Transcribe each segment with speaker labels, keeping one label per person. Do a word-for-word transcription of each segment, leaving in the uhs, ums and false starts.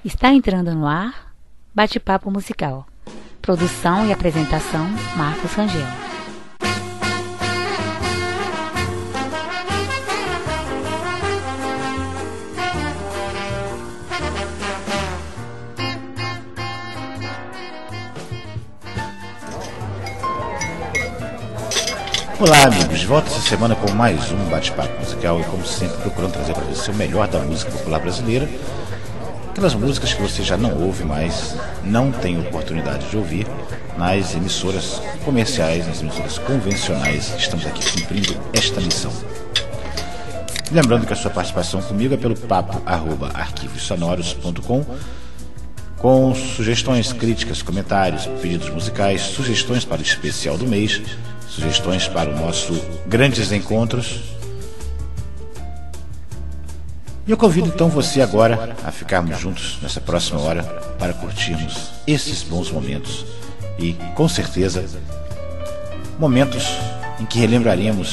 Speaker 1: Está entrando no ar Bate-Papo Musical. Produção e apresentação, Marcos Rangel.
Speaker 2: Olá, amigos, de volta essa semana com mais um Bate-Papo Musical e, como sempre, procurando trazer para você o melhor da música popular brasileira. Aquelas músicas que você já não ouve mais, não tem oportunidade de ouvir nas emissoras comerciais, nas emissoras convencionais. Estamos aqui cumprindo esta missão. Lembrando que a sua participação comigo é pelo papo arroba arquivos sonoros ponto com, com sugestões, críticas, comentários, pedidos musicais, sugestões para o especial do mês, sugestões para o nosso Grandes Encontros. E eu convido então você agora a ficarmos juntos nessa próxima hora para curtirmos esses bons momentos e, com certeza, momentos em que relembraremos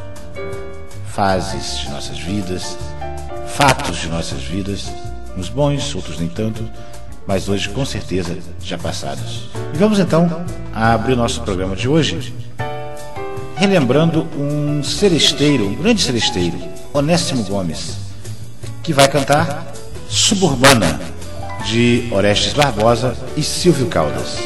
Speaker 2: fases de nossas vidas, fatos de nossas vidas, uns bons, outros nem tanto, mas hoje com certeza já passados. E vamos então abrir o nosso programa de hoje relembrando um seresteiro, um grande seresteiro, Onésimo Gomes, que vai cantar Suburbana, de Orestes Barbosa e Silvio Caldas.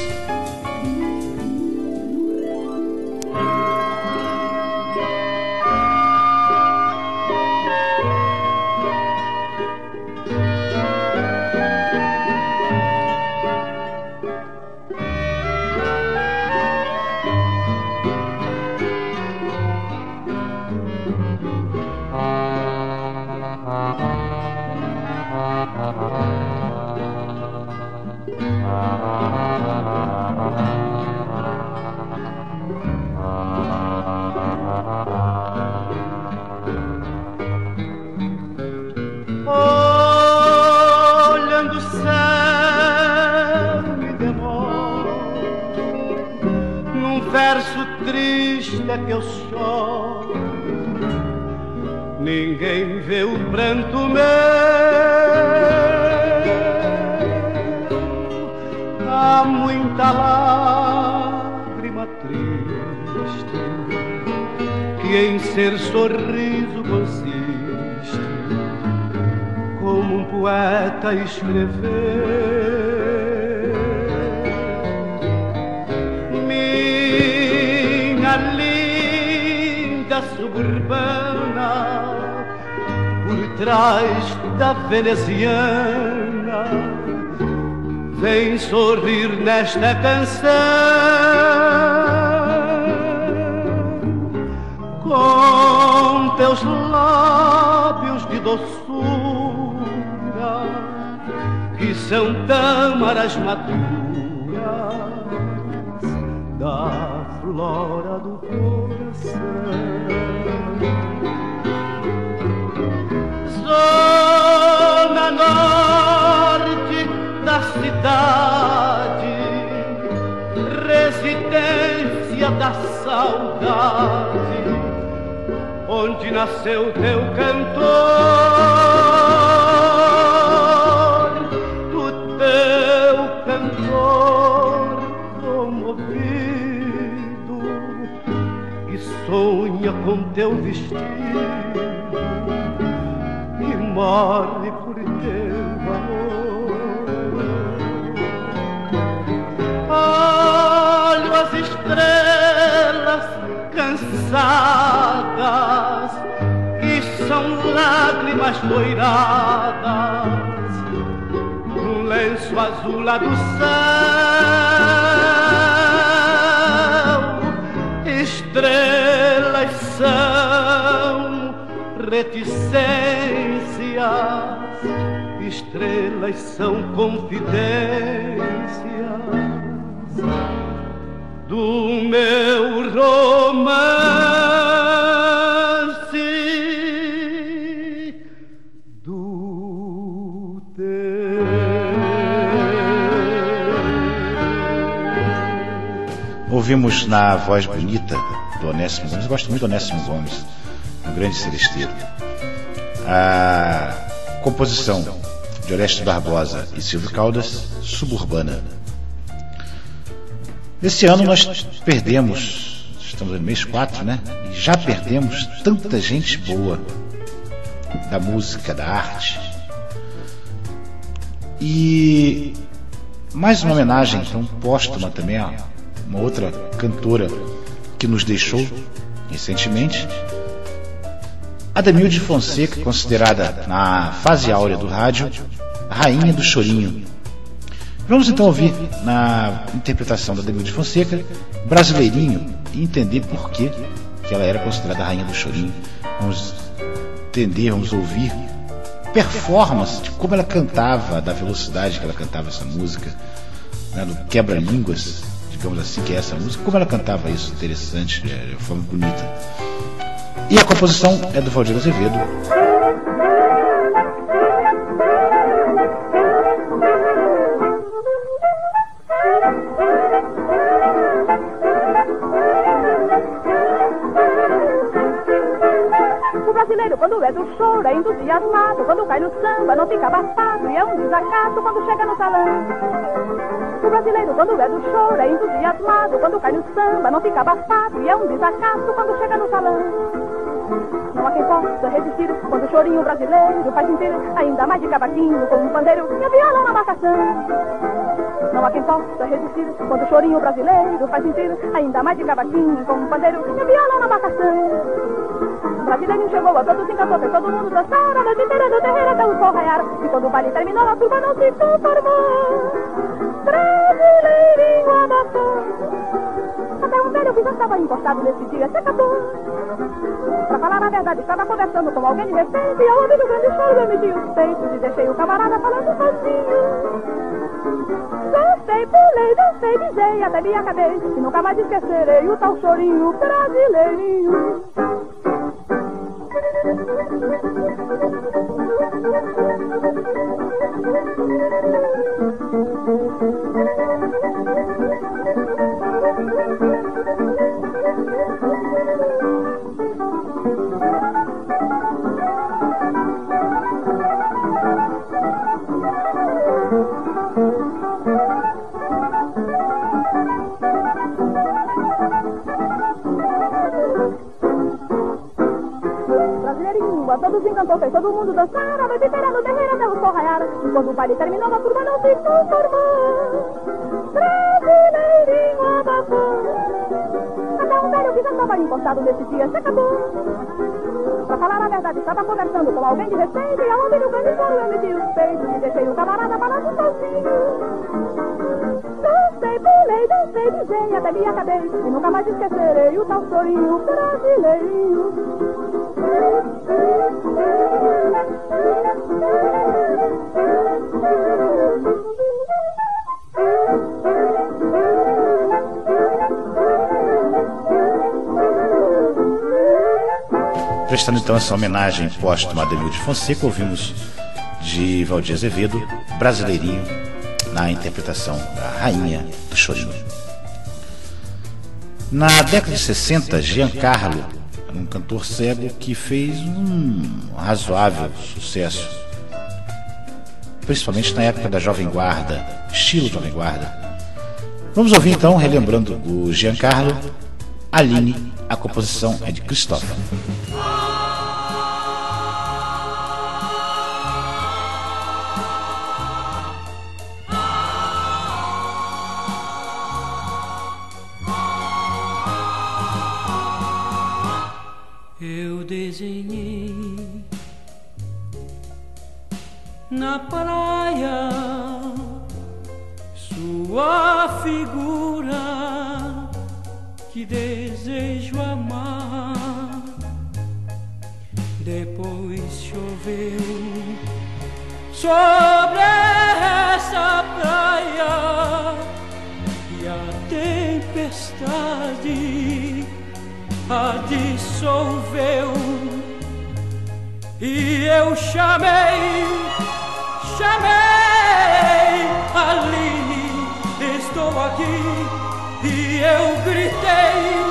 Speaker 3: Ninguém vê o pranto meu, há muita lágrima triste que em ser sorriso consiste, como um poeta escrever. Minha linda suburbana, por trás da veneziana, vem sorrir nesta canção, com teus lábios de doçura, que são tâmaras maduras da flora do coração. Zona norte da cidade, residência da saudade, onde nasceu teu cantor, o teu cantor comovido, que sonha com teu vestido e morre por teu amor. Olho as estrelas cansadas, que são lágrimas doiradas, num lenço azul lá do céu. Estrelas são reticências, estrelas são confidências do meu romance, do teu.
Speaker 2: Ouvimos na voz bonita do Onésimo Gomes, eu gosto muito do Onésimo Gomes, um grande seresteiro, a composição de Orestes Barbosa e Silvio Caldas, Suburbana. Esse ano nós perdemos, estamos no mês quatro, né? E já perdemos tanta gente boa da música, da arte. E mais uma homenagem, então, póstuma também a uma outra cantora que nos deixou recentemente, Ademilde Fonseca, considerada na fase áurea do rádio a rainha do chorinho. Vamos então ouvir na interpretação da Ademilde Fonseca Brasileirinho e entender por que que ela era considerada a rainha do chorinho. Vamos entender, vamos ouvir performance de como ela cantava, da velocidade que ela cantava essa música, né, do quebra-línguas, digamos assim, que é essa música, como ela cantava isso, interessante, de forma bonita. E a composição é do Valdir Azevedo.
Speaker 4: O brasileiro, quando é do choro, é entusiasmado. Quando cai no samba, não fica abafado. E é um desacato quando chega no salão. O brasileiro, quando é do choro, é entusiasmado. Quando cai no samba, não fica abafado. E é um desacato quando chega no salão. Não há quem possa resistir quando o chorinho brasileiro faz sentir ainda mais de cavaquinho com um pandeiro e a viola na marcação. Não há quem possa resistir quando o chorinho brasileiro faz sentir ainda mais de cavaquinho com um pandeiro e a viola na marcação. O brasileiro chegou a todos, encantou, fez todo mundo dançar a noite inteira do terreiro até o sol raiar. E quando o baile terminou, a turma não se conformou. Brasileirinho abafou. Até um velho que já estava encostado nesse dia se acabou. Pra falar a verdade, estava conversando com alguém de respeito. E ao ouvir o grande choro, eu meti os peitos e deixei o camarada falando sozinho. Dancei, pulei, dancei, bisei, até me acabei. E nunca mais esquecerei o tal chorinho brasileirinho. A todos encantou, fez todo mundo dançar a noite inteira no terreiro até o sol raiar. E quando o baile terminou, a turma não se conformou. Brasileirinho abafou. Até um velho que já estava encostado nesse dia se acabou. Pra falar a verdade, estava conversando com alguém de respeito. E ao ouvir o grande choro, eu meti os peitos e deixei o camarada falando sozinho. Dancei, pulei, dancei, bisei, até me acabei. E nunca mais esquecerei o tal chorinho brasileirinho.
Speaker 2: Prestando então essa homenagem póstuma a Ademilde Fonseca, ouvimos de Valdir Azevedo, Brasileirinho, na interpretação da rainha do chorinho. Na década de sessenta, Giancarlo era um cantor cego que fez um razoável sucesso, principalmente na época da Jovem Guarda, estilo Jovem Guarda. Vamos ouvir então, relembrando o Giancarlo, Aline, a composição é de Christophe.
Speaker 5: Eu desenhei na praia sua figura que desejo amar. Depois choveu sobre essa praia e a tempestade a dissolveu e eu chamei, chamei Aline, estou aqui e eu gritei,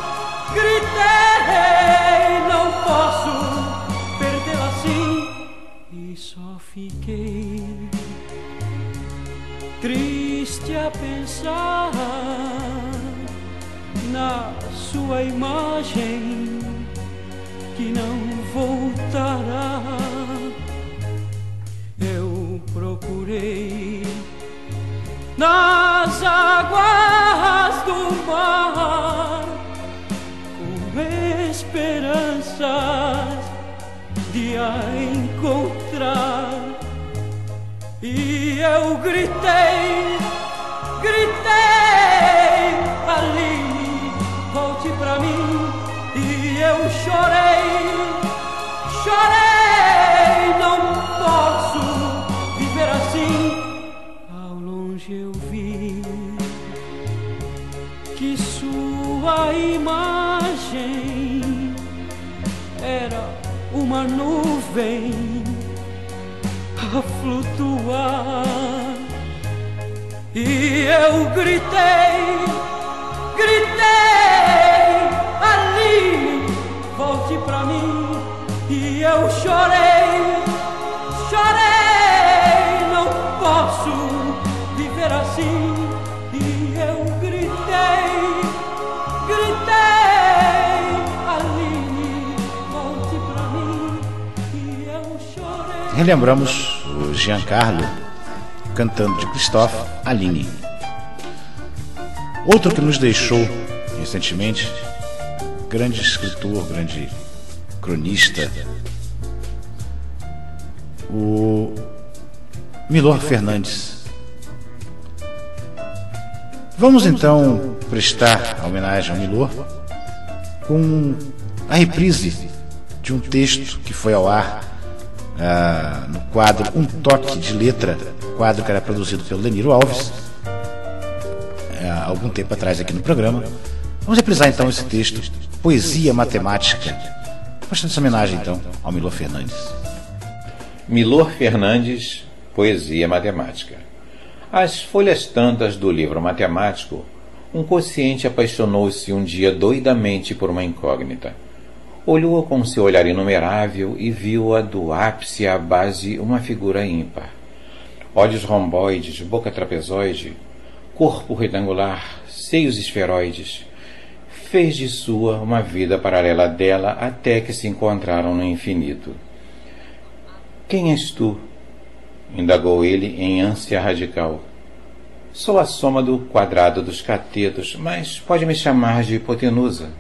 Speaker 5: gritei, não posso perdê-la assim e só fiquei triste a pensar na sua imagem que não voltará. Eu procurei nas águas do mar com esperanças de a encontrar, e eu gritei, gritei, Aline, volte pra mim. E eu chorei, chorei, não posso viver assim. Ao longe eu vi que sua imagem era uma nuvem a flutuar, e eu gritei, gritei, Aline, volte pra mim. E eu chorei, chorei, não posso viver assim. E eu gritei, gritei, Aline, volte pra mim. E eu chorei.
Speaker 2: Relembramos o Giancarlo cantando de Christophe, Aline. Outro que nos deixou recentemente, grande escritor, grande cronista, o Milor Fernandes. Vamos então prestar homenagem ao Milor com a reprise de um texto que foi ao ar ah, no quadro Um Toque de Letra, quadro que era produzido pelo Leniro Alves há algum tempo atrás aqui no programa. Vamos reprisar então esse texto, Poesia Matemática, prestando essa homenagem então ao Milor Fernandes.
Speaker 6: Milor Fernandes, Poesia Matemática. Às folhas tantas do livro matemático, um consciente apaixonou-se um dia doidamente por uma incógnita. Olhou-a com seu olhar inumerável e viu-a do ápice à base uma figura ímpar. Olhos romboides, boca trapezoide, corpo retangular, seios esferoides. Fez de sua uma vida paralela dela até que se encontraram no infinito. Quem és tu? Indagou ele em ânsia radical. Sou a soma do quadrado dos catetos, mas pode me chamar de hipotenusa.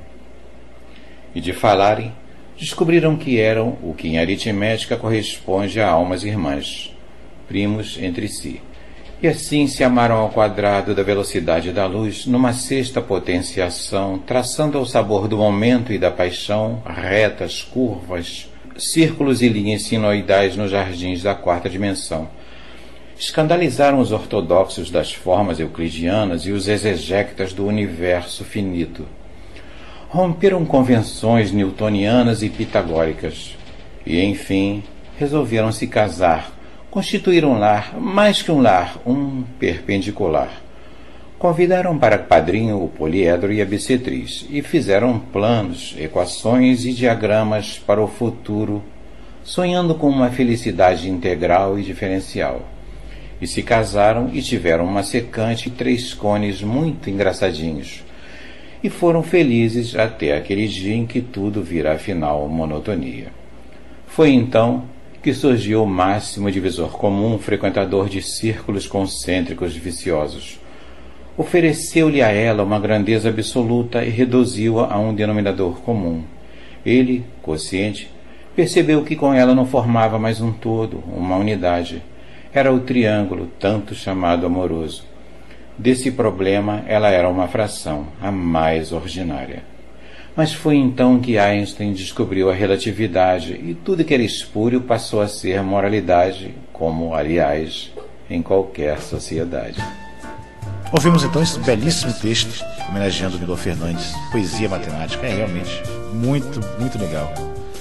Speaker 6: E de falarem, descobriram que eram o que em aritmética corresponde a almas irmãs, primos entre si. E assim se amaram ao quadrado da velocidade da luz, numa sexta potenciação, traçando ao sabor do momento e da paixão, retas, curvas, círculos e linhas sinoidais nos jardins da quarta dimensão. Escandalizaram os ortodoxos das formas euclidianas e os exegectas do universo finito. Romperam convenções newtonianas e pitagóricas. E, enfim, resolveram se casar. Constituíram um lar, mais que um lar, um perpendicular. Convidaram para padrinho o poliedro e a bissetriz, e fizeram planos, equações e diagramas para o futuro, sonhando com uma felicidade integral e diferencial. E se casaram e tiveram uma secante e três cones muito engraçadinhos. E foram felizes até aquele dia em que tudo vira afinal monotonia. Foi então que surgiu o máximo divisor comum, frequentador de círculos concêntricos viciosos. Ofereceu-lhe a ela uma grandeza absoluta e reduziu-a a um denominador comum. Ele, consciente, percebeu que com ela não formava mais um todo, uma unidade. Era o triângulo, tanto chamado amoroso. Desse problema, ela era uma fração, a mais ordinária. Mas foi então que Einstein descobriu a relatividade e tudo que era espúrio passou a ser moralidade, como, aliás, em qualquer sociedade.
Speaker 2: Ouvimos então esse belíssimo texto homenageando o Milor Fernandes, Poesia Matemática. É realmente muito, muito legal.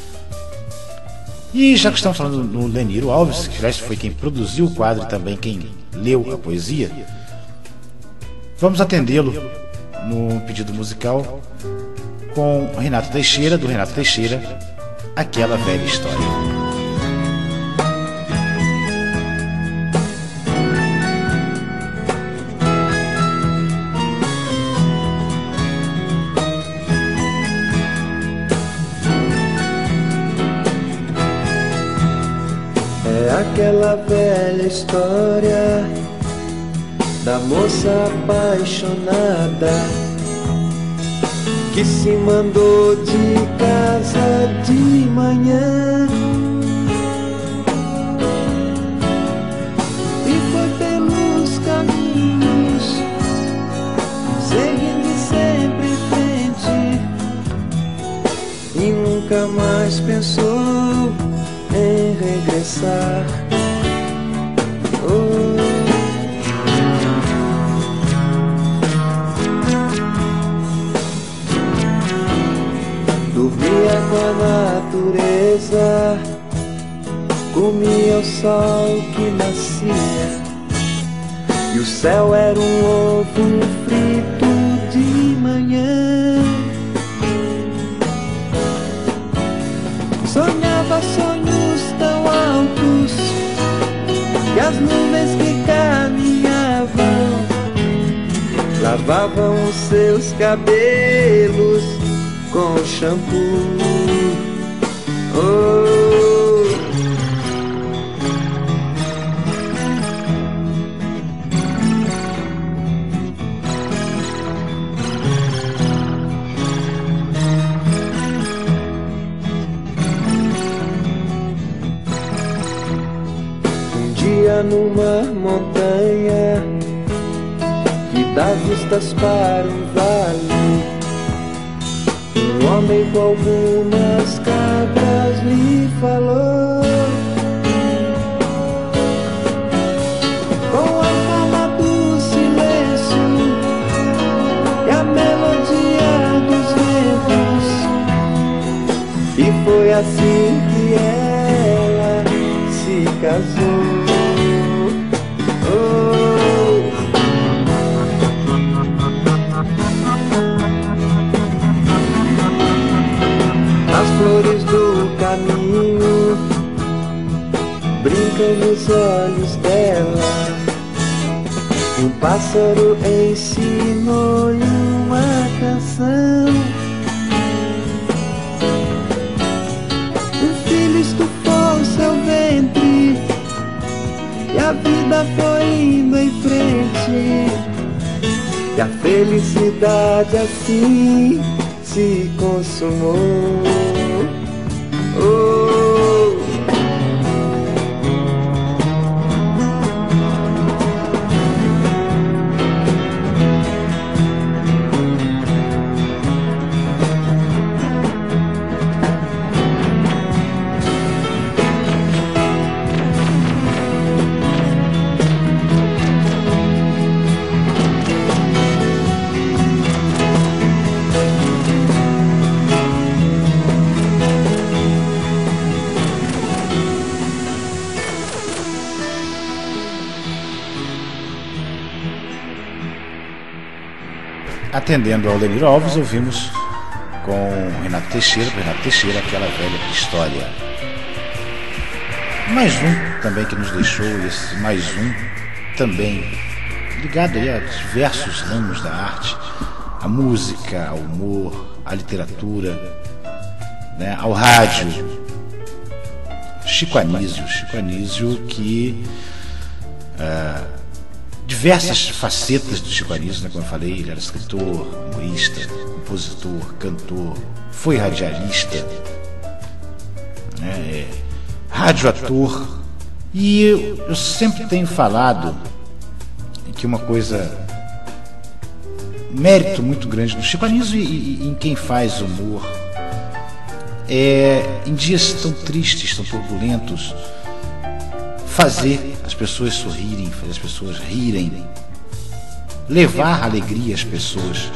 Speaker 2: E já que estamos falando no Leniro Alves, que aliás foi quem produziu o quadro e também quem leu a poesia, vamos atendê-lo no pedido musical com Renato Teixeira, do Renato Teixeira, Aquela Velha História.
Speaker 7: aquela velha história da moça apaixonada que se mandou de casa de manhã e foi pelos caminhos, seguindo sempre em frente, e nunca mais pensou em regressar. Oh. Dormia com a natureza, comia o sol que nascia, e o céu era um ovo frito de manhã. Sonhava sonhos tão altos que as nuvens que caminhavam lavavam os seus cabelos com shampoo. Oh. Um dia numa montanha que dá vistas para um vale, um homem com algumas cabras lhe falou, com a fala do silêncio e a melodia dos ventos, e foi assim que ela se casou. Oh. As flores do caminho brincam nos olhos dela, um pássaro ensinou-lhe uma canção, um filho estufou seu ventre e a vida foi indo em frente, e a felicidade assim se consumou. Oh.
Speaker 2: Atendendo ao Lenir Alves, ouvimos com Renato Teixeira, Renato Teixeira, aquela velha história. Mais um também que nos deixou, esse mais um também ligado aí a diversos ramos da arte, a música, ao humor, à literatura, né, ao rádio. Chico Anísio, Chico Anísio que uh, diversas facetas do Chico Anísio, né, como eu falei, ele era escritor, humorista, compositor, cantor, foi radialista, né, radioator, e eu, eu sempre tenho falado que uma coisa, um mérito muito grande do Chico Anísio e, e em quem faz humor é, em dias tão tristes, tão turbulentos, fazer as pessoas sorrirem, fazer as pessoas rirem, levar alegria às pessoas.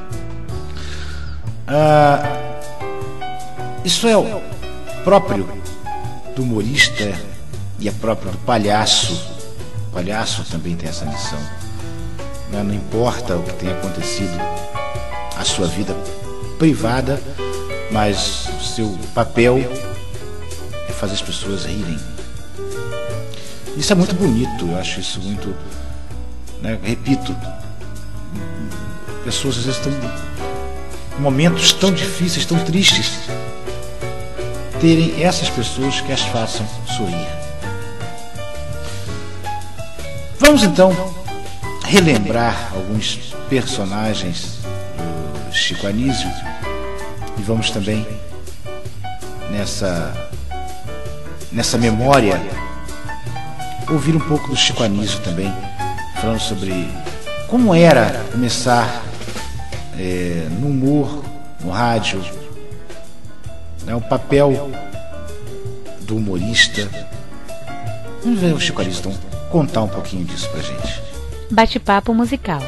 Speaker 2: Ah, isso é o próprio do humorista e é próprio do palhaço. O palhaço também tem essa missão. Não, não importa o que tenha acontecido, a sua vida privada, mas o seu papel é fazer as pessoas rirem. Isso é muito bonito, eu acho isso muito, né, repito, pessoas às vezes estão em momentos tão difíceis, tão tristes, terem essas pessoas que as façam sorrir. Vamos então relembrar alguns personagens do Chico Anísio e vamos também nessa nessa memória ouvir um pouco do Chico Anísio também, falando sobre como era começar é, no humor, no rádio, né, o papel do humorista. Vamos ver o Chico Anísio então contar um pouquinho disso pra gente.
Speaker 1: Bate-papo musical.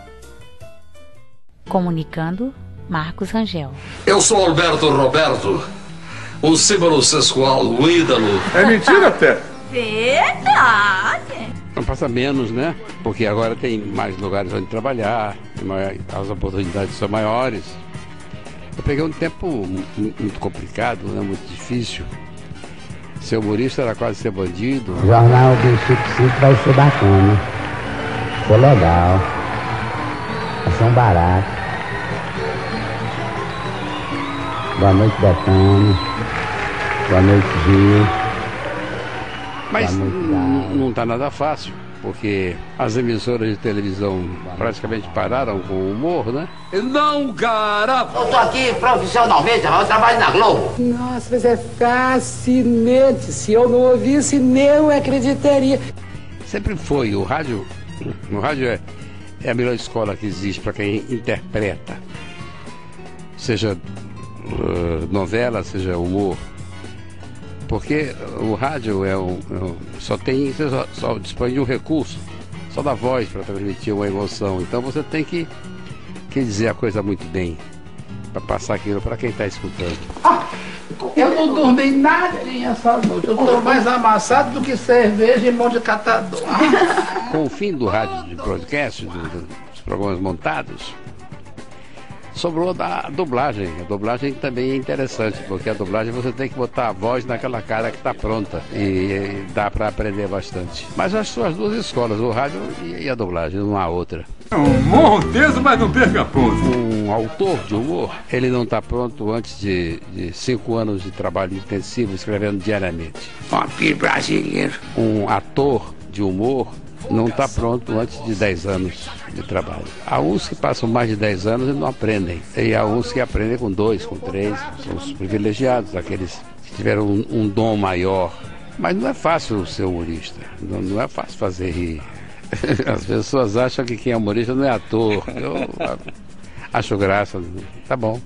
Speaker 1: Comunicando, Marcos Rangel.
Speaker 8: Eu sou Alberto Roberto, um símbolo sexual, um ídolo.
Speaker 9: É mentira, até.
Speaker 10: Verdade.
Speaker 11: Não passa menos, né? Porque agora tem mais lugares onde trabalhar, as oportunidades são maiores. Eu peguei um tempo muito complicado, né? Muito difícil. Ser humorista era quase ser bandido.
Speaker 12: O jornal do Chico Chico vai ser bacana. Foi legal. Vai ser um barato. Boa noite, Betânia. Boa noite, Gil.
Speaker 11: Mas não está nada fácil, porque as emissoras de televisão praticamente pararam com o humor, né?
Speaker 8: Não, cara!
Speaker 13: Eu tô aqui profissionalmente, eu trabalho na Globo.
Speaker 14: Nossa, mas é fascinante. Se eu não ouvisse, não acreditaria.
Speaker 11: Sempre foi. O rádio, o rádio é, é a melhor escola que existe para quem interpreta. Seja uh, novela, seja humor. Porque o rádio é um, é um, só tem, você só, só dispõe de um recurso, só da voz para transmitir uma emoção. Então você tem que, que dizer a coisa muito bem, para passar aquilo para quem está escutando.
Speaker 14: Ah, eu não dormi nada essa noite, eu estou mais amassado do que cerveja e mão de catador.
Speaker 11: Com o fim do rádio de broadcast, do, do, dos programas montados, sobrou da dublagem. A dublagem também é interessante, porque a dublagem você tem que botar a voz naquela cara que está pronta e, e dá para aprender bastante. Mas as suas duas escolas, o rádio e a dublagem, não há outra.
Speaker 9: Um monteso, mas não perca ponto.
Speaker 11: Um autor de humor, ele não está pronto antes de, de cinco anos de trabalho intensivo escrevendo diariamente.
Speaker 13: Vampiro brasileiro.
Speaker 11: Um ator de humor não está pronto antes de dez anos de trabalho. Há uns que passam mais de dez anos e não aprendem. E há uns que aprendem com dois, com três. São os privilegiados, aqueles que tiveram um, um dom maior. Mas não é fácil ser humorista. Não, não é fácil fazer rir. As pessoas acham que quem é humorista não é ator. Eu acho graça. Tá bom.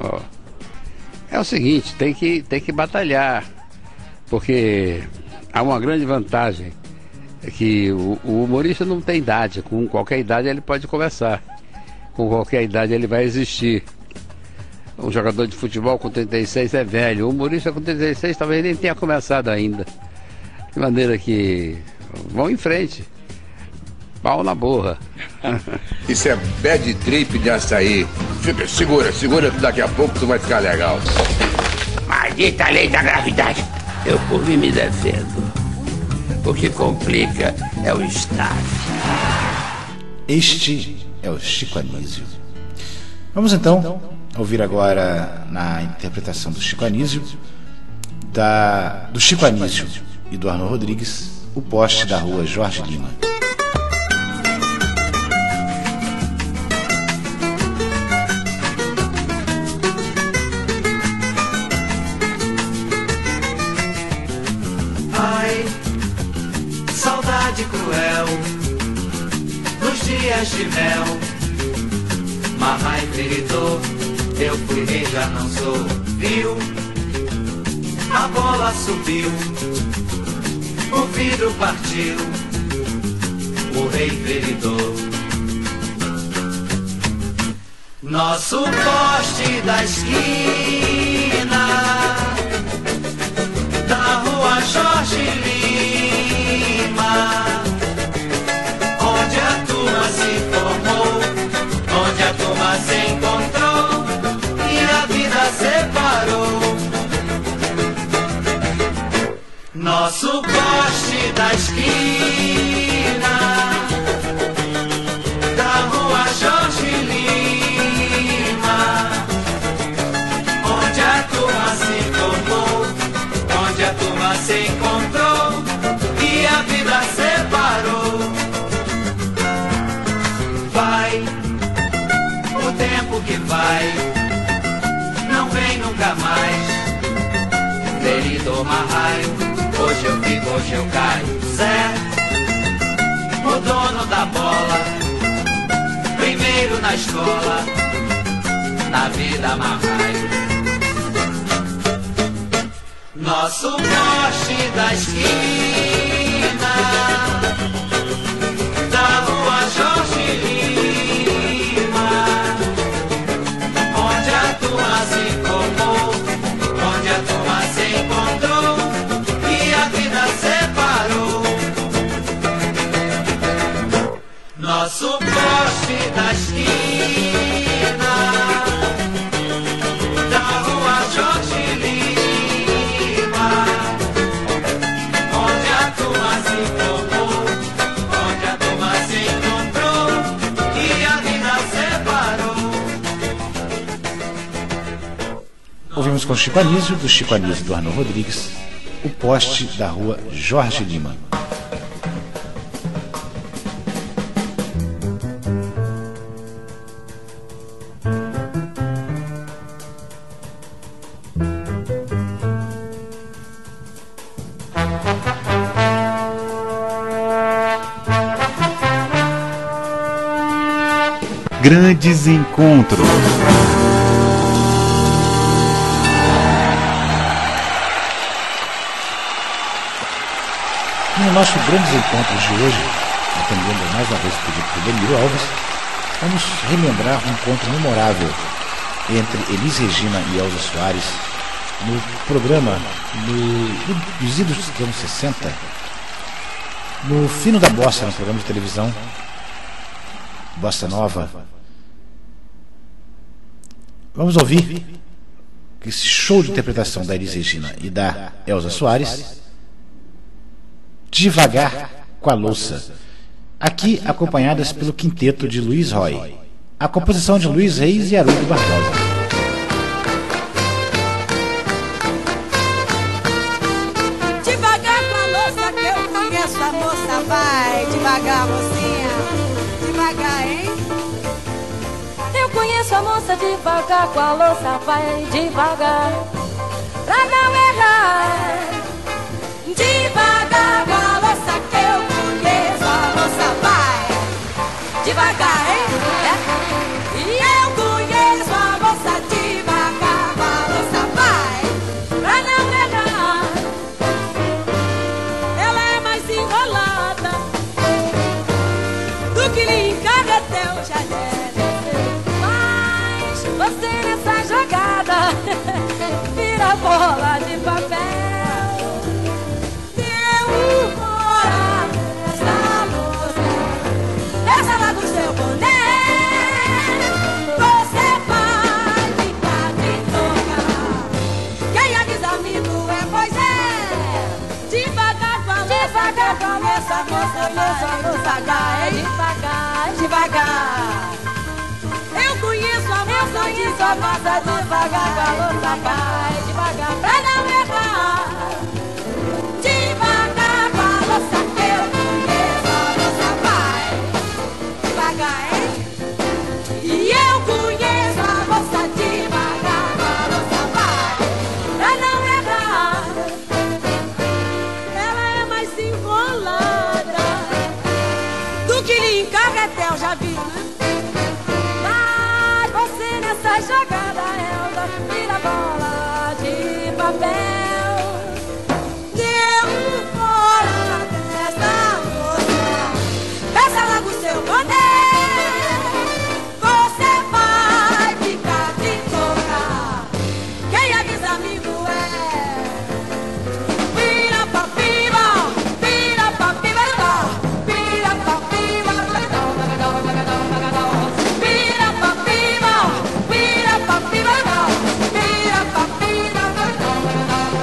Speaker 11: É o seguinte, tem que, tem que batalhar. Porque há uma grande vantagem. É que o, o humorista não tem idade. Com qualquer idade ele pode começar. Com qualquer idade ele vai existir. Um jogador de futebol com trinta e seis é velho. O humorista com trinta e seis talvez nem tenha começado ainda. De maneira que vão em frente. Pau na borra.
Speaker 15: Isso é bad trip de açaí. Fica, segura, segura que daqui a pouco tu vai ficar legal.
Speaker 13: Maldita lei da gravidade. Eu por mim me defendo. O que complica é o Estado.
Speaker 2: Este é o Chico Anísio. Vamos então ouvir agora, na interpretação do Chico Anísio, da, do Chico Anísio e do Arnaldo Rodrigues, O Poste da Rua Jorge Lima.
Speaker 16: Cruel, nos dias de mel, marra e feridor, eu fui rei, já não sou, viu? A bola subiu, o vidro partiu, o rei feridor. Nosso poste da esquina, da rua Jorge Lima, onde a turma se formou, onde a turma se encontrou e a vida separou. Nosso poste da esquina, da rua Jorge Lima, onde a turma se formou, onde a turma se encontrou e a vida separou. tempo que vai, não vem nunca mais. Ferido marraio, hoje eu fico, hoje eu caio. Zé, o dono da bola, primeiro na escola, na vida marraio. Nosso poste da esquina, da rua Jorge Lima, onde a turma se formou, onde a turma se encontrou e a vida separou. Nosso poste da esquina, da rua Jorge Lima, onde a turma se formou, onde a turma se encontrou e a vida separou.
Speaker 2: Ouvimos com Chico Anísio, do Chico Anísio do Arnaldo Rodrigues, o poste da rua Jorge Lima.
Speaker 10: Grandes encontros.
Speaker 2: E no nosso Grandes Encontros de hoje, atendendo mais uma vez o pedido do Danilo Alves, vamos relembrar um encontro memorável entre Elis Regina e Elza Soares no programa no, dos idos dos anos sessenta, no Fino da Bossa, no programa de televisão Bossa Nova. Vamos ouvir esse show de interpretação da Elis Regina e da Elza Soares, Devagar com a Louça, aqui acompanhadas pelo quinteto de Luiz Roy, a composição de Luiz Reis e Haroldo Barbosa.
Speaker 17: Devagar com a louça que eu conheço a moça, vai devagar, mocinha, devagar, hein?
Speaker 5: Eu conheço a moça devagar, com a louça vai devagar, pra não errar.
Speaker 17: Devagar com a louça que eu conheço, a moça vai devagar, hein? É. E eu conheço a moça devagar, com a louça vai pra não errar. Ela é mais enrolada do que lhe encarreteu, já deve ser.
Speaker 5: Mas você nessa jogada vira bola de papel.
Speaker 17: Essa lá do seu boné, você vai ficar de tocar. Quem avisa amigo é, pois é. Devagar com a louça, devagar com a louça, moça, moça, devagar, hein?
Speaker 5: Devagar,
Speaker 17: devagar. Eu conheço a moça, eu conheço a moça, devagar com a louça, vai devagar, pra não errar. Devagar com a louça que eu conheço, a moça vai devagar, hein? E eu conheço a moça devagar, com a louça vai pra não errar. Ela é mais enrolada do que lhe encarretel, já viu, né?
Speaker 5: mas você nessa jogada, Elza, vira bola de papel.
Speaker 17: Peça logo o seu boné, você vai ficar de tocar. Quem avisa amigo é. Pira pa piba, pira pa piba, pira pa piba, pira pa piba, pira pa piba, pira pa piba.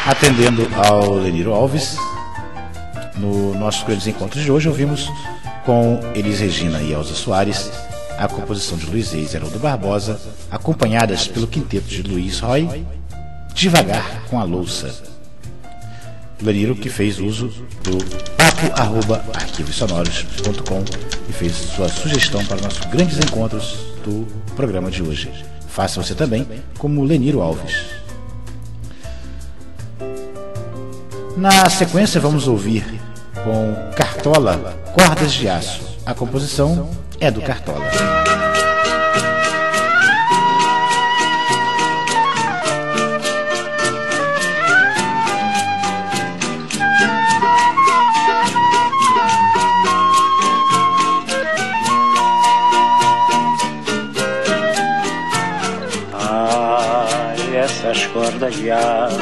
Speaker 2: Atendendo ao Leniro Alves, no nossos grandes encontros de hoje ouvimos com Elis Regina e Elza Soares a composição de Luiz Reis e Haroldo Barbosa, acompanhadas pelo quinteto de Luiz Roy, Devagar com a Louça. Leniro, que fez uso do papo arroba arquivos sonoros ponto com e fez sua sugestão para nossos grandes encontros do programa de hoje. Faça você também como Leniro Alves. Na sequência vamos ouvir com Cartola, Cordas de Aço. A composição é do Cartola.
Speaker 18: Ai, essas cordas de aço,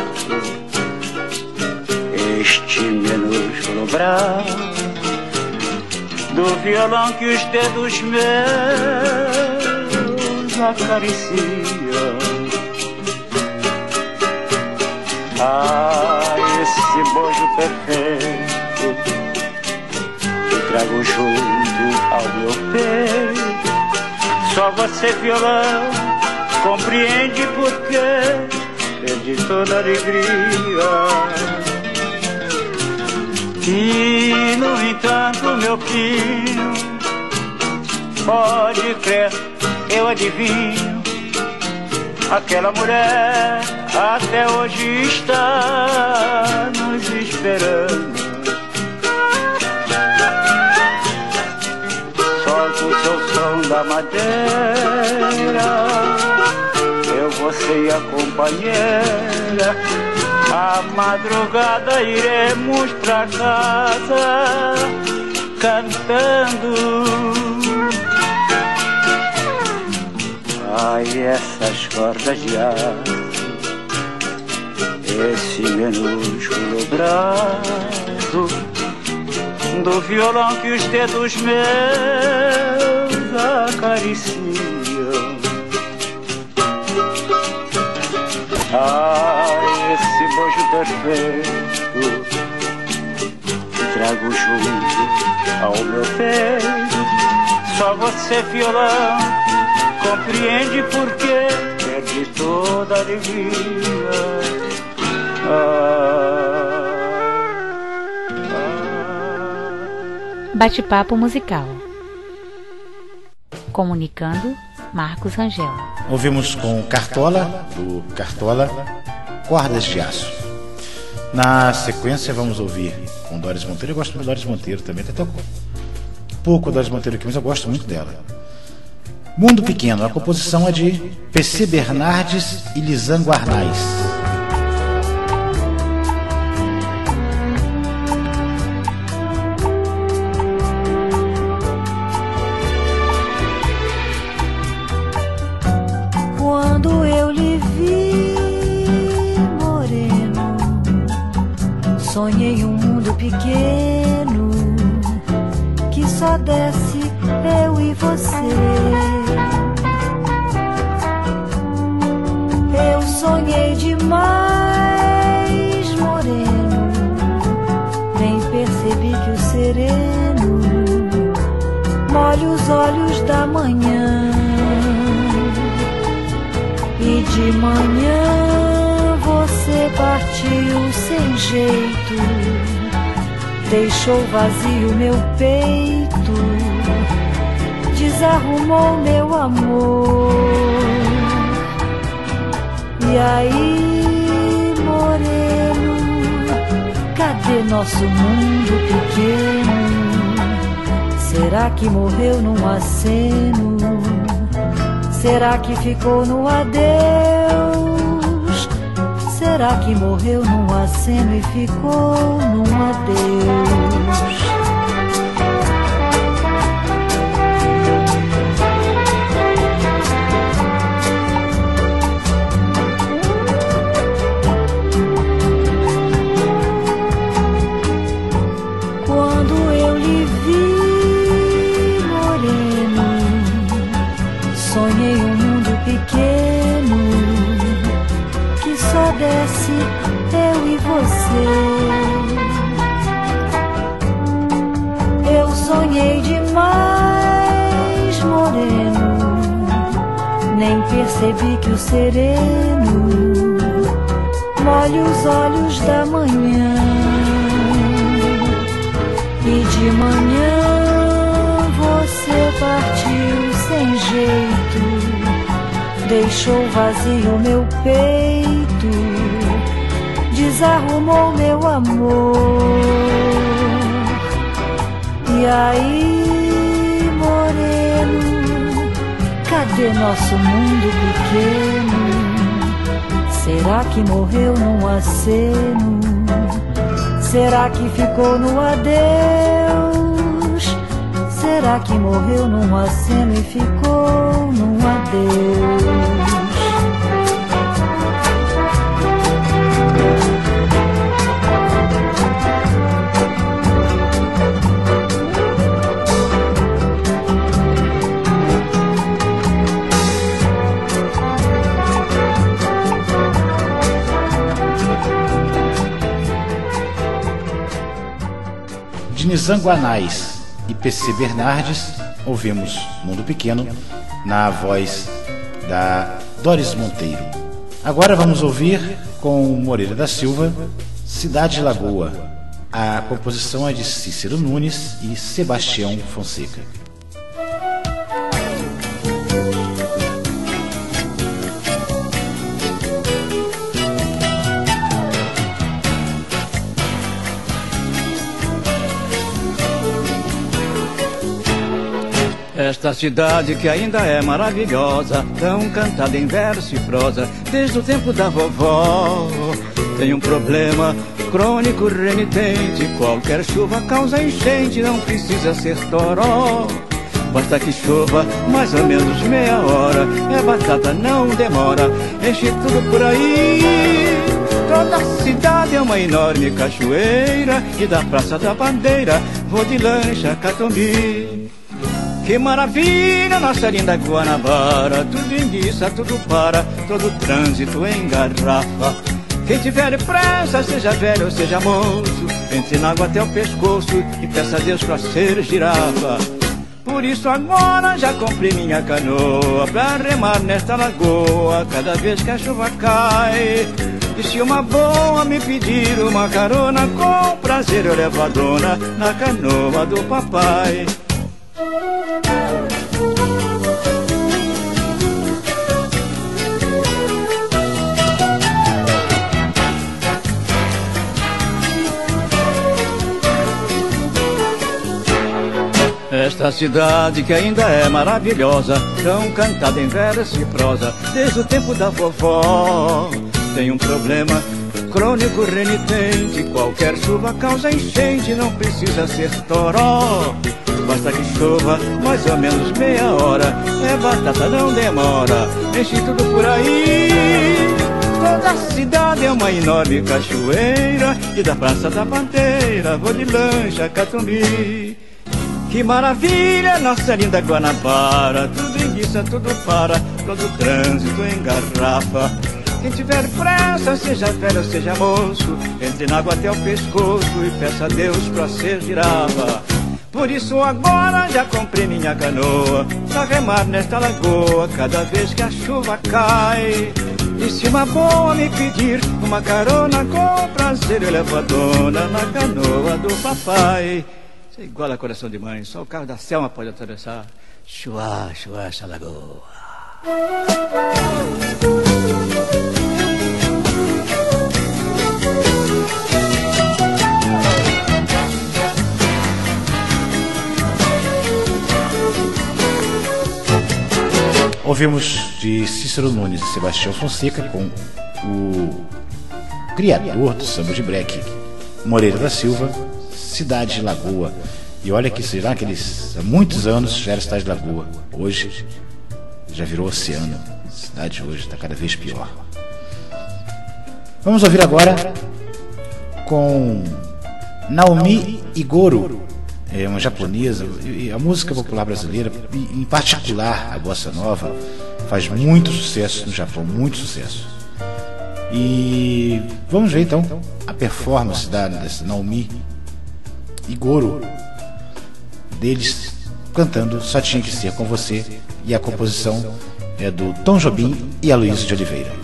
Speaker 18: este minúsculo braço do violão que os dedos meus acariciam. Ah, esse bojo perfeito que trago junto ao meu peito. Só você, violão, compreende porque perdi toda a alegria. E, no entanto, meu filho, pode crer, eu adivinho, aquela mulher até hoje está nos esperando. Solta o seu som da madeira, eu vou ser a companheira. À madrugada iremos pra casa cantando. Ai, essas cordas de aço, esse minúsculo braço do violão que os dedos meus acariciam. Ah, esse bojo perfeito que trago junto ao meu peito. Só você, violão, compreende porque perdi toda a alegria. Ah,
Speaker 1: ah. Bate-papo musical. Comunicando, Marcos Rangel.
Speaker 2: Ouvimos com Cartola, do Cartola, Cordas de Aço. Na sequência vamos ouvir com Doris Monteiro. Eu gosto muito de Doris Monteiro também, tem até um pouco Doris Monteiro aqui, mas eu gosto muito dela. Mundo Pequeno, a composição é de P C Bernardes e Lisango Arnaz.
Speaker 19: Quando eu lhe vi, moreno, sonhei um mundo pequeno que só desce eu e você. Eu sonhei demais, moreno, nem percebi que o sereno molha os olhos da manhã. E de manhã você partiu sem jeito, deixou vazio meu peito, desarrumou meu amor. E aí, moreno, cadê nosso mundo pequeno? Será que morreu num aceno? Será que ficou no adeus? Será que morreu num aceno e ficou num adeus? Quando eu lhe vi, moreno, sonhei um mundo pequeno que só desce eu e ver. Eu sonhei demais, moreno, nem percebi que o sereno molha os olhos da manhã. E de manhã você partiu sem jeito, deixou vazio meu peito, desarrumou meu amor. E aí, moreno, cadê nosso mundo pequeno? Será que morreu num aceno? Será que ficou no adeus? Será que morreu num aceno e ficou num adeus?
Speaker 2: De Nizanguanais e P C Bernardes, ouvimos Mundo Pequeno na voz da Doris Monteiro. Agora vamos ouvir com Moreira da Silva, Cidade Lagoa. A composição é de Cícero Nunes e Sebastião Fonseca.
Speaker 20: Esta cidade que ainda é maravilhosa, tão cantada em verso e prosa, desde o tempo da vovó. Tem um problema crônico renitente, qualquer chuva causa enchente, não precisa ser toró. Basta que chova mais ou menos meia hora, é batata, não demora, enche tudo por aí. Toda a cidade é uma enorme cachoeira, e da Praça da Bandeira vou de lancha Catumbi. Que maravilha, nossa linda Guanabara, tudo enguiça, tudo para, todo trânsito engarrafa. Quem tiver pressa, seja velho ou seja moço, entre na água até o pescoço e peça a Deus pra ser girafa. Por isso agora já comprei minha canoa pra remar nesta lagoa cada vez que a chuva cai. E se uma boa me pedir uma carona, com prazer eu levo a dona na canoa do papai. Esta cidade que ainda é maravilhosa, tão cantada em verso e prosa, desde o tempo da vovó. Tem um problema crônico renitente, qualquer chuva causa enchente, não precisa ser toró. Basta que chova mais ou menos meia hora, é batata, não demora, enche tudo por aí. Toda a cidade é uma enorme cachoeira, e da Praça da Bandeira vou de lancha Catumbi. Que maravilha, nossa linda Guanabara, tudo enguiça, tudo para, todo trânsito engarrafa. Quem tiver pressa, seja velho ou seja moço, entre na água até o pescoço e peça a Deus pra ser girafa. Por isso agora já comprei minha canoa pra remar nesta lagoa cada vez que a chuva cai. E se uma boa me pedir uma carona, com prazer eu levo a dona na canoa do papai. Isso é igual a coração de mãe, só o carro da Selma pode atravessar. Chua, chua, essa lagoa.
Speaker 2: Ouvimos de Cícero Nunes e Sebastião Fonseca com o criador do samba de break, Moreira da Silva, Cidade Lagoa. E olha que será que eles há muitos anos já era Cidade Lagoa, hoje já virou oceano. A cidade hoje está cada vez pior. Vamos ouvir agora com Naomi Igoro, é uma japonesa, e a música popular brasileira, em particular a bossa nova, faz muito sucesso no Japão, muito sucesso. E vamos ver então a performance da dessa Naomi e Goro, deles cantando Só Tinha Que Ser Com Você, e a composição é do Tom Jobim e Aloysio de Oliveira.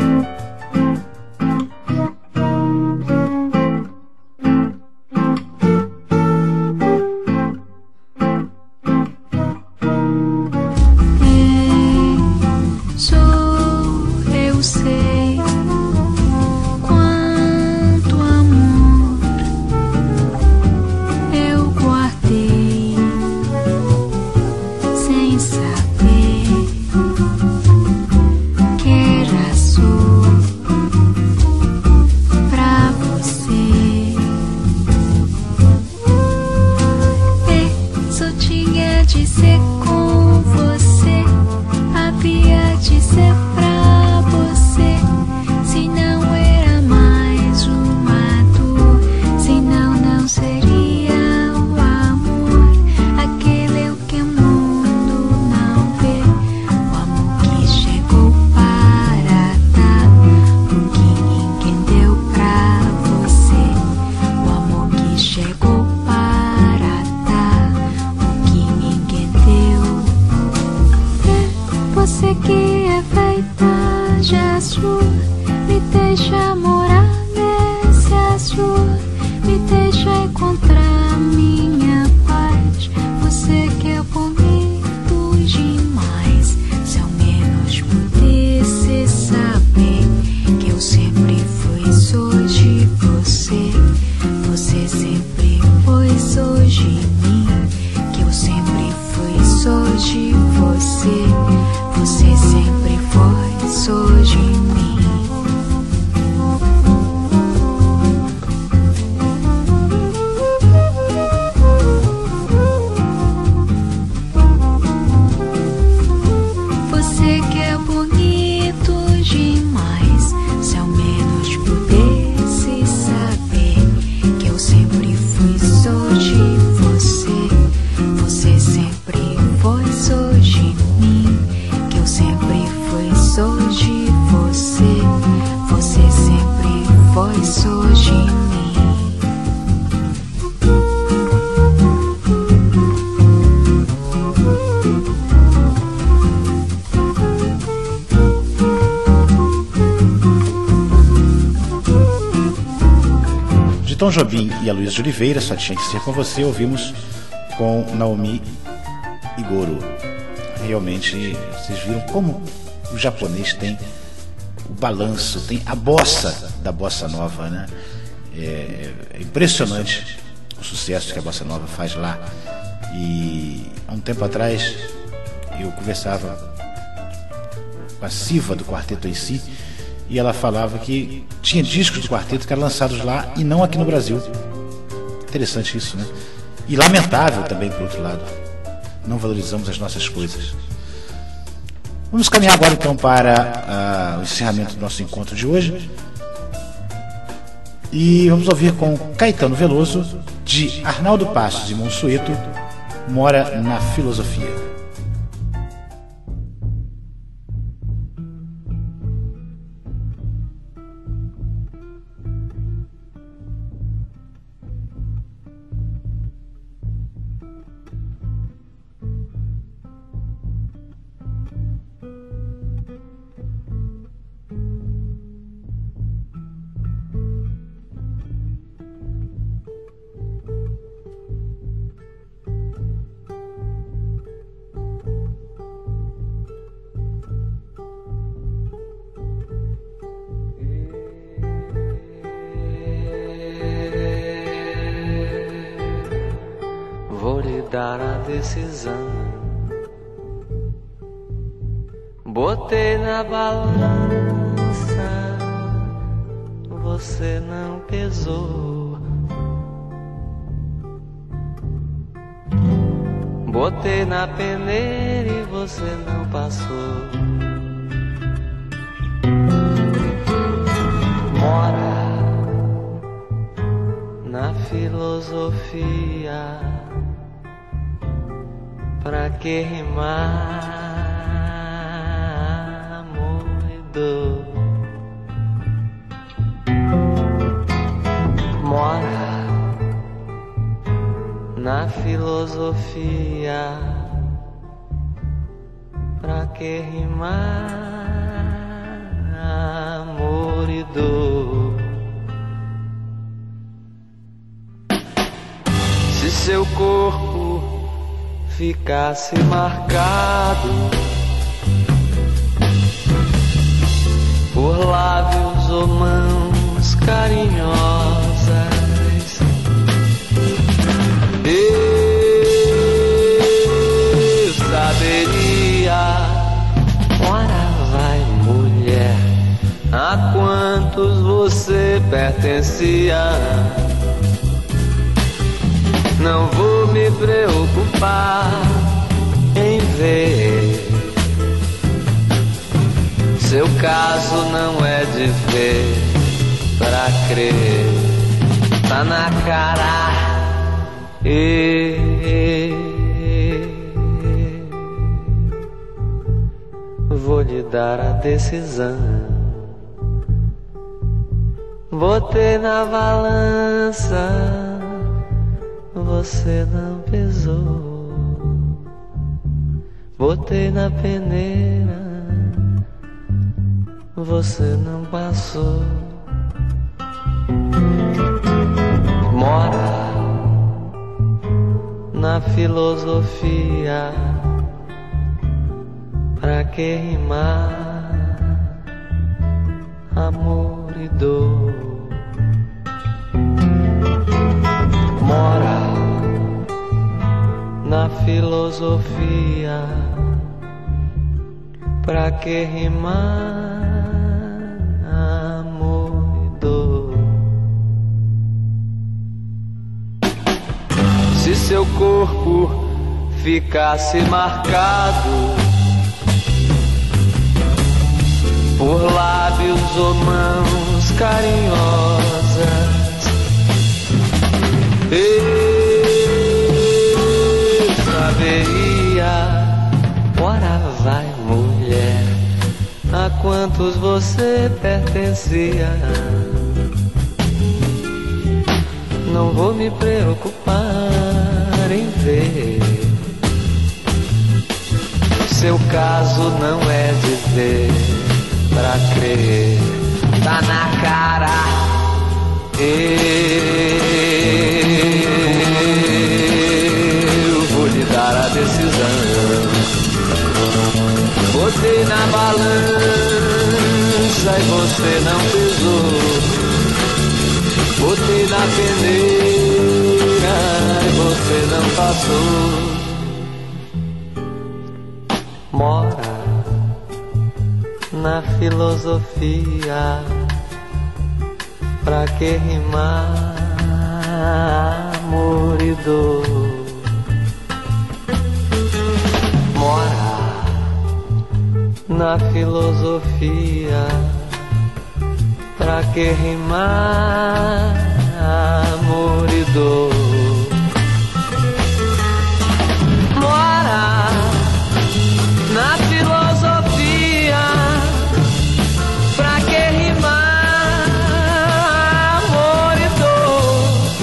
Speaker 2: Tom Jobim e Aloysio de Oliveira, Só Tinha Que Ser Com Você, ouvimos com Naomi e Goro. Realmente, vocês viram como o japonês tem o balanço, tem a bossa da bossa nova, né? É, é impressionante o sucesso que a bossa nova faz lá. E há um tempo atrás eu conversava com a Siva do quarteto em si, e ela falava que tinha discos do quarteto que eram lançados lá e não aqui no Brasil. Interessante isso, né? E lamentável também, por outro lado. Não valorizamos as nossas coisas. Vamos caminhar agora então para uh, o encerramento do nosso encontro de hoje. E vamos ouvir com Caetano Veloso, de Arnaldo Passos e Monsueto, Mora na Filosofia.
Speaker 7: Vou lhe dar a decisão. Botei na balança, você não pesou. Botei na peneira e você não passou. Mora na filosofia. Pra que rimar, amor e dor? na filosofia, pra que rimar amor e dor? Se seu corpo ficasse marcado por lábios ou mãos carinhosas, eu saberia, ora vai mulher, a quantos você pertencia. Não vou me preocupar em ver, seu caso não é de ver pra crer, tá na cara. E, e, e, vou lhe dar a decisão. Botei na balança, você não pesou. Botei na peneira, você não passou. Mora na filosofia, pra que rimar amor e dor? Mora na filosofia, pra que rimar amor e dor? Se seu corpo ficasse marcado por lábios ou mãos carinhosas, eu saberia, ora vai mulher, a quantos você pertencia. Não vou me preocupar em ver, seu caso não é de ver pra crer, tá na cara. Eu vou lhe dar a decisão. Botei na balança e você não pesou. Botei na peneira e você não passou. Mora na filosofia, pra que rimar amor e dor? Mora na filosofia, pra que rimar amor e dor? Mora na filosofia, pra que rimar amor e dor?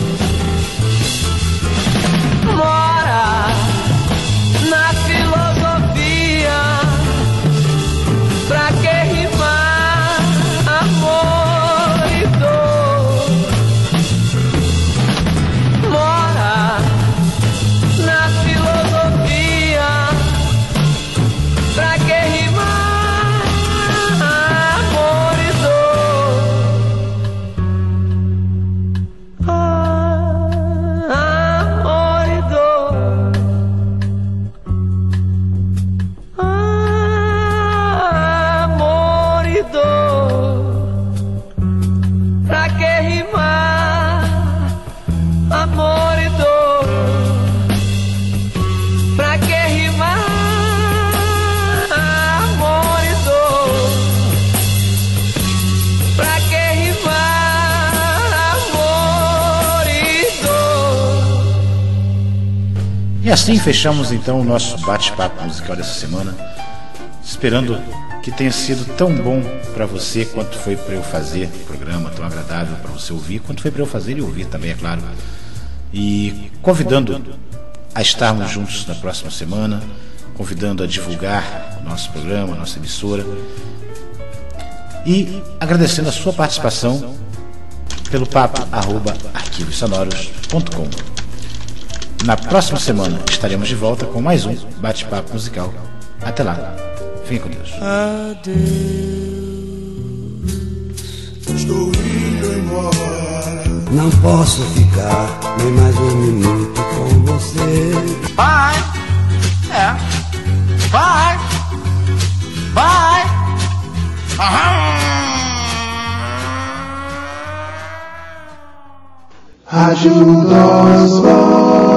Speaker 7: Mora na filosofia, pra que rimar amor e dor? Mora na filosofia, pra que rimar amor e dor? Ah, amor e dor. Ah, amor e dor. Pra que rimar amor e dor? Pra que rimar amor e dor? Pra que rimar amor e dor?
Speaker 2: E assim fechamos então o nosso bate-papo musical dessa semana, esperando que tenha sido tão bom para você quanto foi para eu fazer o programa, tão agradável para você ouvir, quanto foi para eu fazer e ouvir também, é claro. e convidando a estarmos juntos na próxima semana, convidando a divulgar o nosso programa, a nossa emissora, e agradecendo a sua participação pelo papo arroba arquivos sonoros ponto com. Na próxima semana estaremos de volta com mais um bate-papo musical. Até lá, fiquem com Deus.
Speaker 7: Estou indo embora. Não posso ficar nem mais um minuto com você.
Speaker 16: Vai, é, vai, vai, aham.
Speaker 7: Rádio Dosval.